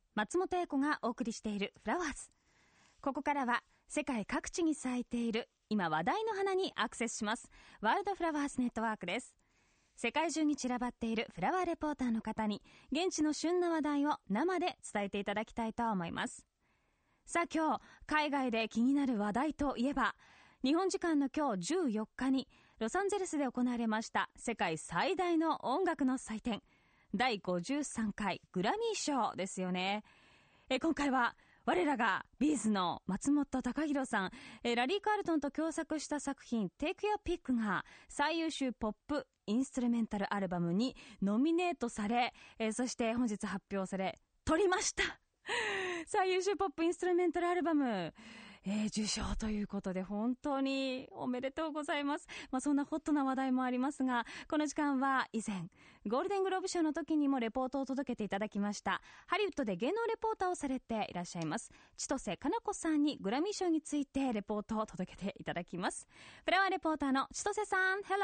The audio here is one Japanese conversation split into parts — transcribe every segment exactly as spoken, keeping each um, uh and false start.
松本英子がお送りしているフラワーズ。ここからは世界各地に咲いている今話題の花にアクセスします。ワールドフラワーズネットワークです。世界中に散らばっているフラワーレポーターの方に現地の旬な話題を生で伝えていただきたいと思います。さあ今日海外で気になる話題といえば、日本時間の今日じゅうよっかにロサンゼルスで行われました世界最大の音楽の祭典だいごじゅうさんかいグラミー賞ですよね。え今回は我らがビーズの松本孝弘さん、えラリー・カールトンと共作した作品 Take Your Pick が最優秀ポップインストゥルメンタルアルバムにノミネートされ、えそして本日発表され取りました。最優秀ポップインストゥルメンタルアルバム、えー、受賞ということで本当におめでとうございます。まあ、そんなホットな話題もありますが、この時間は以前ゴールデングローブ賞の時にもレポートを届けていただきましたハリウッドで芸能レポーターをされていらっしゃいます千歳かな子さんにグラミー賞についてレポートを届けていただきます。フラワーレポーターの千歳さん、 Hello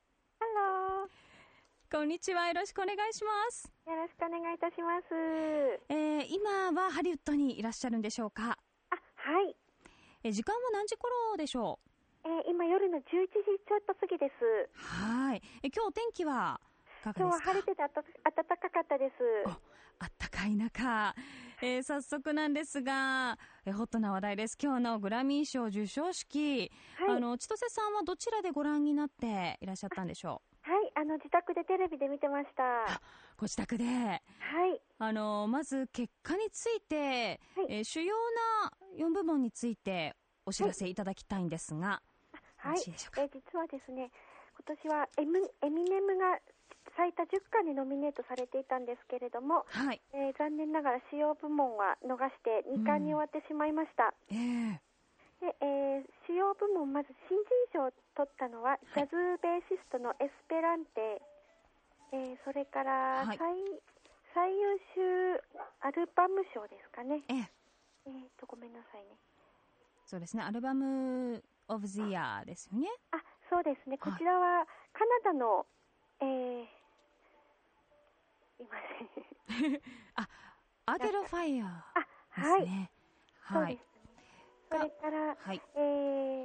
Hello、 こんにちは、よろしくお願いします。 よろしくお願いいたします。 えー、今はハリウッドにいらっしゃるんでしょうか？ あ、はい。 え時間は何時頃でしょう？えー、今夜のじゅういちじちょっと過ぎです。 はい。え今日お天気はいかがですか？ 今日は晴れててあた暖かかったです。 あったかい中、えー、早速なんですが、えホットな話題です。今日のグラミー賞授賞式、はい、あの千歳さんはどちらでご覧になっていらっしゃったんでしょう？ はい、あの自宅でテレビで見てました。 ご自宅で。 はい。 あのまず結果について、はい、えー、主要なよんぶもんについてお知らせいただきたいんですが、 はい、はい、えー、実はですね、今年はエム、エミネムが最多じゅっかんにノミネートされていたんですけれども、はい、えー、残念ながら主要部門は逃してにかんに終わってしまいました。うん、えーでえー、主要部門、まず新人賞を取ったのは、はい、ジャズベーシストのエスペランテ、えー、それから最、はい、最優秀アルバム賞ですかね。えー、えー、とごめんなさいね。 そうですね、アルバムオブザイヤーですよね。 あ、そうですね、こちらはカナダの、えー、いませんあ、アーテルファイヤーですね。 はい、はい、そうですね。それから、はい、えー、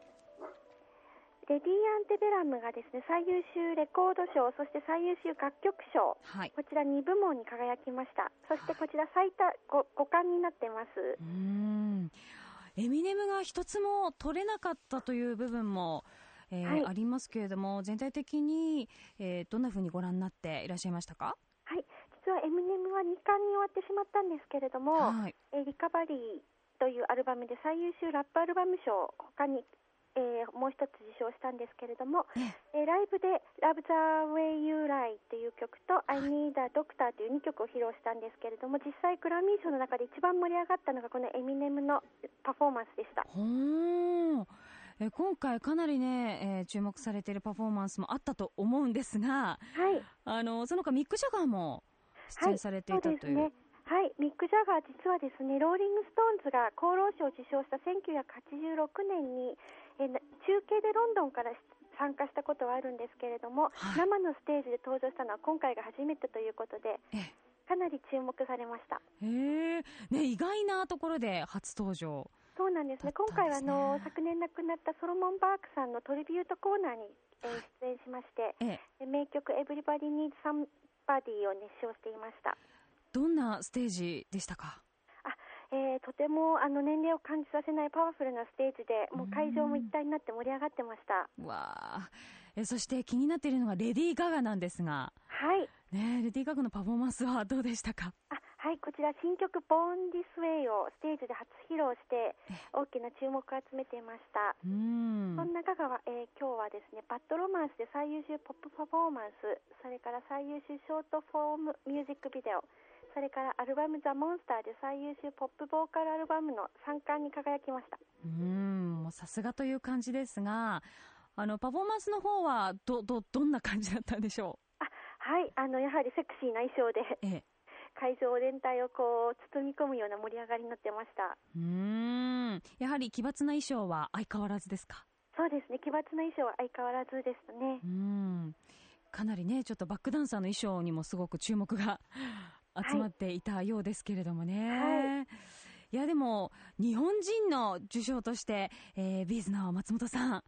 レディー・アンテベラムがですね、最優秀レコード賞、そして最優秀楽曲賞、はい、こちらにぶもんに輝きました。そしてこちら最多 5, ごかんになってます。 うーん、エミネムが一つも取れなかったという部分も、えーはい、ありますけれども、全体的に、えー、どんなふうにご覧になっていらっしゃいましたか？ はい、実はエミネムはにかんに終わってしまったんですけれども、はい、えー、リカバリーというアルバムで最優秀ラップアルバム賞、他に、えー、もう一つ受賞したんですけれども、えー、ライブで Love the Way You Lie という曲と I Need a Doctor というにきょくを披露したんですけれども、実際グラミー賞の中で一番盛り上がったのがこのエミネムのパフォーマンスでした。 ほー、え今回かなりね、えー、注目されているパフォーマンスもあったと思うんですが、はい、あのその他ミック・ジャガーも出演されていた、はい、という。 はい、ミック・ジャガー、実はですね、ローリング・ストーンズが厚労省を受賞したせんきゅうひゃくはちじゅうろくねんに、えー、中継でロンドンから参加したことはあるんですけれども、はい、生のステージで登場したのは今回が初めてということで、かなり注目されました。 へー、ね、意外なところで初登場。 そうなんですね。今回はあの昨年亡くなったソロモン・バークさんのトリビュートコーナーに、えー、出演しまして、ええ、名曲 Everybody Needs Somebody を熱唱していました。 どんなステージでしたか？ あ、えー、とてもあの年齢を感じさせないパワフルなステージで、もう会場も一体になって盛り上がってました。 わー、えそして気になっているのがレディー・ガガなんですが、はい、ね、レディー・ガガのパフォーマンスはどうでしたか？ あ、はい、こちら新曲 Born This Way をステージで初披露して大きな注目を集めていました。うん、そんなガガは、えー、今日はですね、バッドロマンスで最優秀ポップパフォーマンス、それから最優秀ショートフォームミュージックビデオ、それからアルバムザ・モンスターで最優秀ポップボーカルアルバムのさんかんに輝きました。 うーん、もうさすがという感じですが、あのパフォーマンスの方は ど, ど, どんな感じだったんでしょう？ あ、はい、あのやはりセクシーな衣装で、ええ、会場全体をこう包み込むような盛り上がりになってました。 うーん、やはり奇抜な衣装は相変わらずですか？ そうですね、奇抜な衣装は相変わらずですね。 うーん、かなりね、ちょっとバックダンサーの衣装にもすごく注目が集まっていたようですけれどもね、 はい、 いやでも日本人の受賞として、えー、ビーズの松本さん、はい、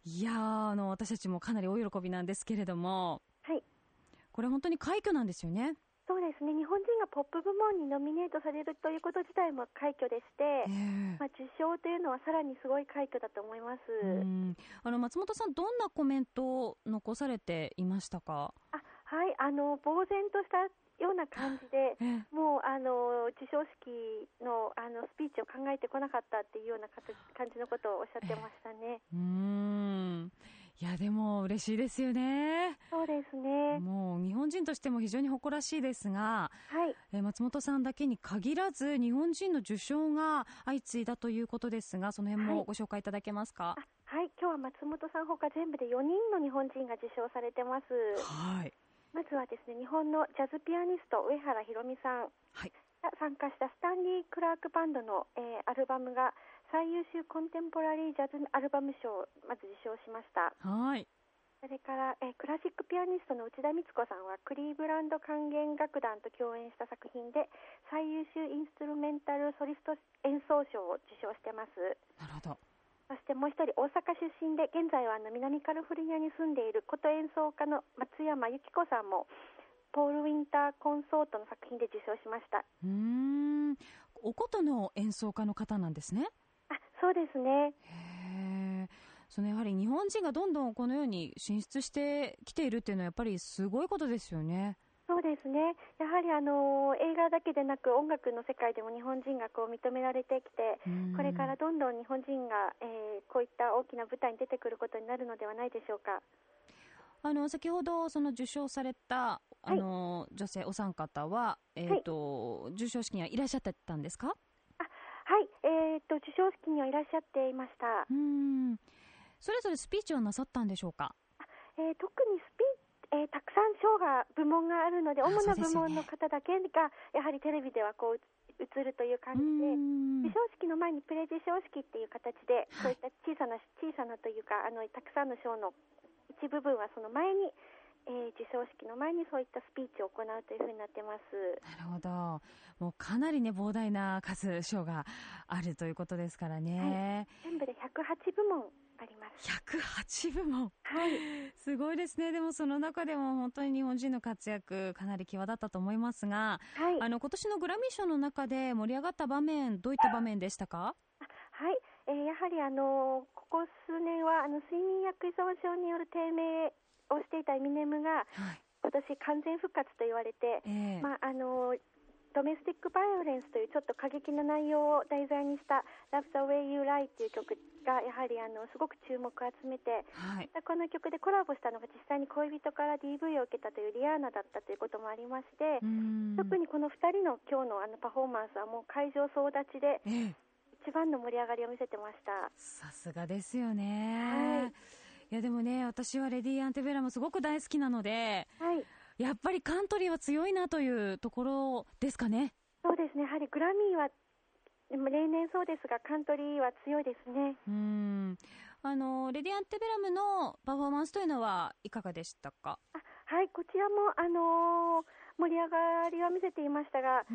いやあの私たちもかなり大喜びなんですけれども、はい、これ本当に快挙なんですよね。 そうですね、日本人がポップ部門にノミネートされるということ自体も快挙でして、えーまあ、受賞というのはさらにすごい快挙だと思います。 うん、あの松本さん、どんなコメントを残されていましたか？ あ、はい、あの呆然としたような感じで、えー、もうあの授賞式 の, あのスピーチを考えてこなかったっていうような感じのことをおっしゃってましたね。 えー、うーん、いやでも嬉しいですよね。 そうですね。 もう日本人としても非常に誇らしいですが、はい、えー、松本さんだけに限らず日本人の受賞が相次いだということですが、その辺もご紹介いただけますか？ はい、はい、今日は松本さんほか全部でよにんの日本人が受賞されてます。はい、まずはですね、日本のジャズピアニスト上原ひろみさんが参加したスタンリー・クラークバンドの、えー、アルバムが最優秀コンテンポラリージャズアルバム賞をまず受賞しました。はい、それから、えー、クラシックピアニストの内田光子さんはクリーブランド管弦楽団と共演した作品で最優秀インストゥルメンタルソリスト演奏賞を受賞してます。なるほど。そしてもう一人、大阪出身で現在はあの南カリフォルニアに住んでいる琴演奏家の松山由紀子さんもポール・ウィンターコンソートの作品で受賞しました。 うーん、お琴の演奏家の方なんですね。 あ、そうですね。 へー、そのやはり日本人がどんどんこのように進出してきているっていうのはやっぱりすごいことですよね。 そうですね、やはりあの映画だけでなく音楽の世界でも日本人がこう認められてきて、これからどんどん日本人が、えー、こういった大きな舞台に出てくることになるのではないでしょうか。 あの先ほどその受賞されたあの、はい、女性お三方は、えーとはい、授賞式にはいらっしゃってたんですか？ あ、はい、えーと、授賞式にはいらっしゃっていました。 うーん、それぞれスピーチをなさったんでしょうか？ えー、特にスピーチえー、たくさん賞が部門があるので、主な部門の方だけがやはりテレビではこう映るという感じで、授賞式の前にプレ授賞式っていう形で、こういった小さな小さなというかあのたくさんの賞の一部分はその前に、えー、授賞式の前にそういったスピーチを行うというふうになってます。 なるほど、もうかなりね膨大な数賞があるということですからね、 はい、全部でひゃくはち部門あります。 ひゃくはち部門、はい、すごいですね。でもその中でも本当に日本人の活躍かなり際立ったと思いますが、はい、あの今年のグラミー賞の中で盛り上がった場面、どういった場面でしたか？ はい、えー、やはりあのここ数年はあの睡眠薬依存症による低迷をしていたエミネムが、はい、今年完全復活と言われて、えーまああのドメスティックバイオレンスというちょっと過激な内容を題材にした Love the Way You Lie という曲がやはりあのすごく注目を集めて、はい、この曲でコラボしたのが実際に恋人から ディーブイ を受けたというリアーナだったということもありまして、特にこのふたりの今日のあのパフォーマンスはもう会場総立ちで一番の盛り上がりを見せてました。 さすがですよね、はい、いやでもね、私はレディー・アンテベラもすごく大好きなので、はい、やっぱりカントリーは強いなというところですかね。 そうですね、やはりグラミーはでも例年そうですがカントリーは強いですね。 うーん、あのレディアンテベラムのパフォーマンスというのはいかがでしたか？ あ、はい、こちらも、あのー、盛り上がりは見せていましたが、うん、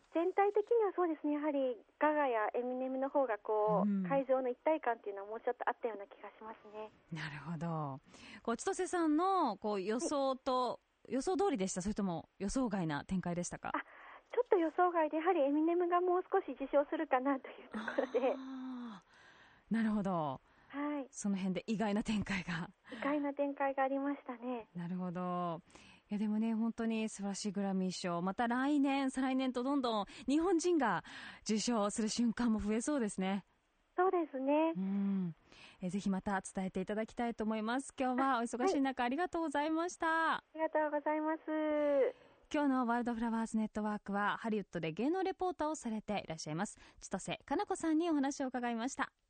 全体的にはそうですね、やはりガガやエミネムの方がこう、うん、会場の一体感というのはもうちょっとあったような気がしますね。 なるほど。こう千歳さんのこう予想と、はい、予想通りでした？それとも予想外な展開でしたか？ あ、ちょっと予想外で、やはりエミネムがもう少し受賞するかなというところで。 なるほど、 はい、 その辺で意外な展開が意外な展開がありましたね。 なるほど。いやでもね、本当に素晴らしいグラミー賞、また来年再来年とどんどん日本人が受賞する瞬間も増えそうですね。 そうですね、 うん、えぜひまた伝えていただきたいと思います。今日はお忙しい中、はい、ありがとうございました。 ありがとうございます。 今日のワールドフラワーズネットワークはハリウッドで芸能レポーターをされていらっしゃいます千歳かな子さんにお話を伺いました。